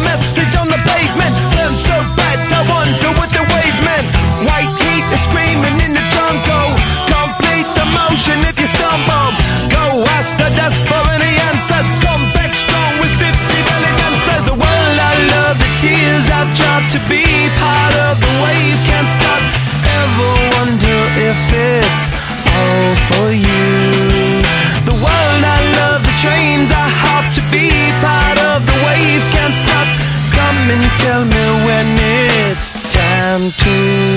message on the pavement. Burn so bright, I wonder what the wave meant. White heat is screaming in the jungle. Complete the motion if you stumble. Go ask the dust for any answers. Come back strong with 50 belly dancers. The world I love, the tears I've dropped to be part of the wave. Can't stop. Ever wonder if it's all for you? The world I love, the trains I hop to be part of the wave. Can't stop. Come and tell me when it's time to.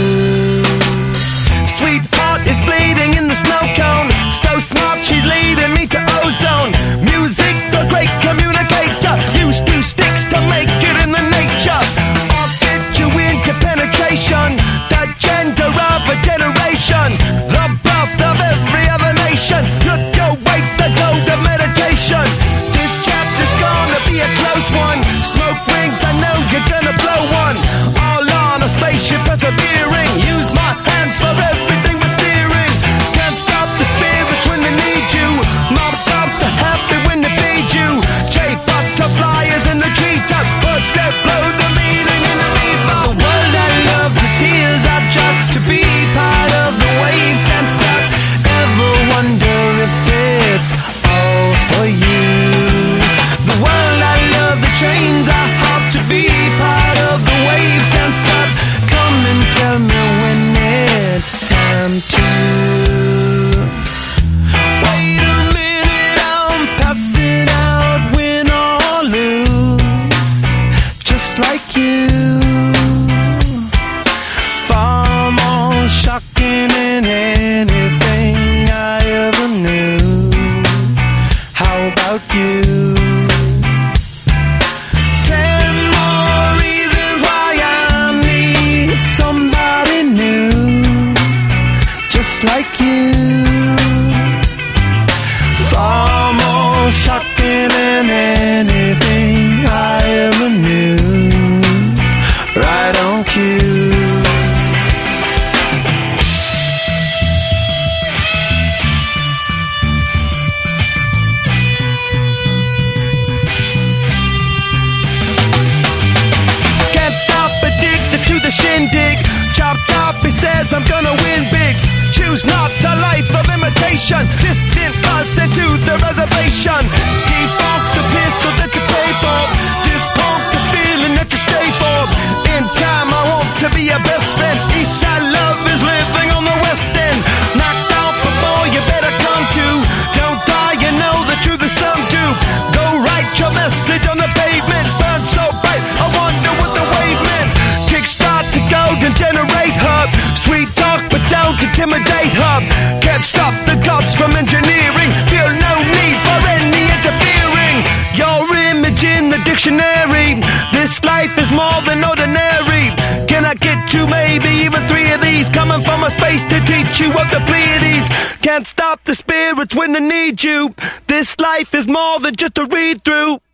Sweetheart is bleeding in the snow cone. So smart, she's leading me to ozone. Music, the great communicator. Used 2 sticks to make it in the nature. I'll get you into penetration. The gender of a generation. The birth of every other nation. Look your way to go to meditation. This chapter's gonna be a close one. Smoke rings, I know you're gonna blow one. All on a spaceship persevering. Use my hands for everything but steering. Can't stop the spirits when they need you. Mob tops are happy when they feed you. J butterflies in the treetop. Birds that blow the meaning in the bebop. The world I love, the tears I drop to be part of the wave. Can't stop. Ever wonder if it's all for you? The world I love, the trains I hop to be part of the wave. Can't stop. Come and tell me when it's time to. Wait a minute, I'm passing out, win or lose, just like you. Far more shocking than anything I ever knew. How about you? 10 more reasons why I need somebody new, just like you. Far more shocking than anything I ever knew. Right on cue. Can't stop, addicted to the shindig. Chop top, he says I'm gonna win big. Choose not a life of imitation. Distant us into the reservation. Defunct the pistol that you pay for. Just pump the feeling that you stay for. In time I want to be your best friend. Eastside love is living on the west end. Knocked out before you better come to. Don't die, you know the truth is some do. Go write your message on the pavement. Burn so bright, I wonder what the wave meant. Kickstart the golden generate hub. Sweet talk but don't intimidate hub. Can't stop the gods from engineering. Feel no need for any interfering. Your image in the dictionary. This life is more than ordinary. Can I get you maybe even 3 of these? Coming from a space to teach you of the Pleiades. Can't stop the spirits when they need you. This life is more than just a read through.